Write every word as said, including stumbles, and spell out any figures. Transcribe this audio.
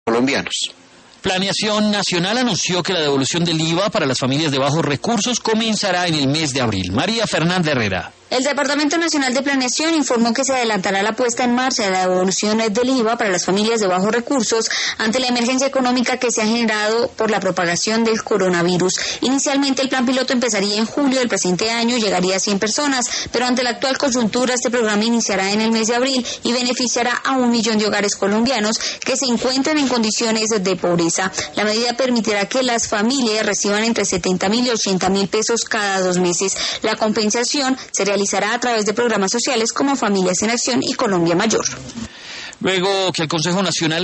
colombianos. Planeación Nacional anunció que la devolución del I V A para las familias de bajos recursos comenzará en el mes de abril. María Fernanda Herrera. El Departamento Nacional de Planeación informó que se adelantará la puesta en marcha de la devolución del I V A para las familias de bajos recursos ante la emergencia económica que se ha generado por la propagación del coronavirus. Inicialmente el plan piloto empezaría en julio del presente año y llegaría a cien personas, pero ante la actual coyuntura este programa iniciará en el mes de abril y beneficiará a un millón de hogares colombianos que se encuentran en condiciones de pobreza. La medida permitirá que las familias reciban entre setenta mil y ochenta mil pesos cada dos meses. La compensación se realizará a través de programas sociales como Familias en Acción y Colombia Mayor. Luego que el Consejo Nacional